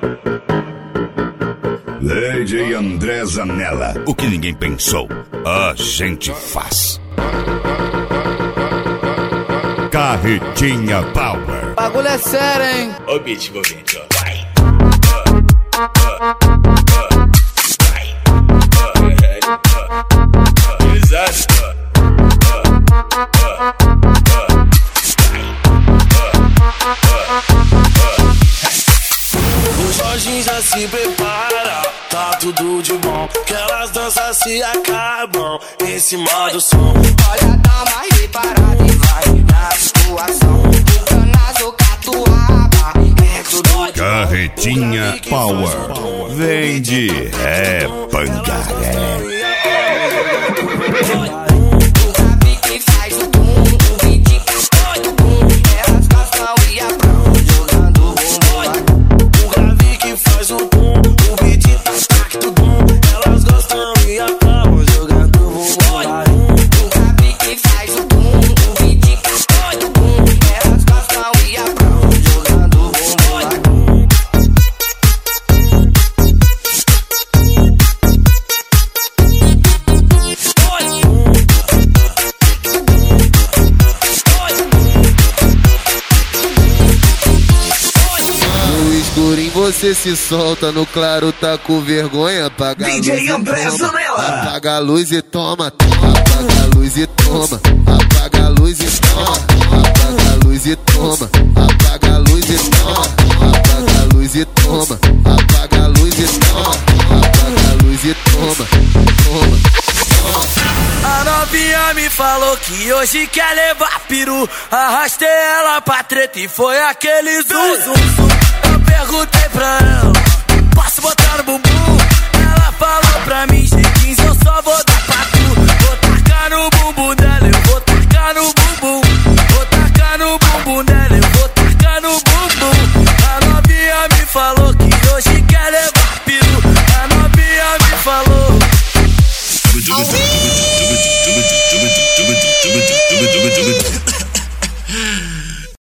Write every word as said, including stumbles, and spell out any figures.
D J André Zanella. O que ninguém pensou, a gente faz. Carretinha Power. Bagulho é sério, hein? Ó o beat envolvente, ó. Vai. Vai. Exato. O Jorginho já se prepara, tá tudo de bom, que elas danças se acabam em cima do som. Olha, dá uma reparada e vai na situação. Canazo, catuaba, é tudo de Carretinha Power. Vende é pangaré. Você se solta, no claro tá com vergonha. Apaga a luz D J André Zanella. Apaga a luz e toma, toma. Apaga a luz e toma. Apaga a luz e toma. Apaga a luz e toma. Apaga a luz e toma. Apaga a luz e toma. Apaga a luz e toma. Apaga a luz e toma. Toma. A novinha me falou que hoje quer levar peru. Arrastei ela pra treta e foi aquele zum, zum, zum. Eu perguntei pra ela, posso botar no bumbum? Ela falou pra mim, G quinze, eu só vou dar pra tu. Vou tacar no bumbum dela, eu vou tacar no bumbum. Vou tacar no bumbum dela, eu vou tacar no bumbum. A novinha me falou que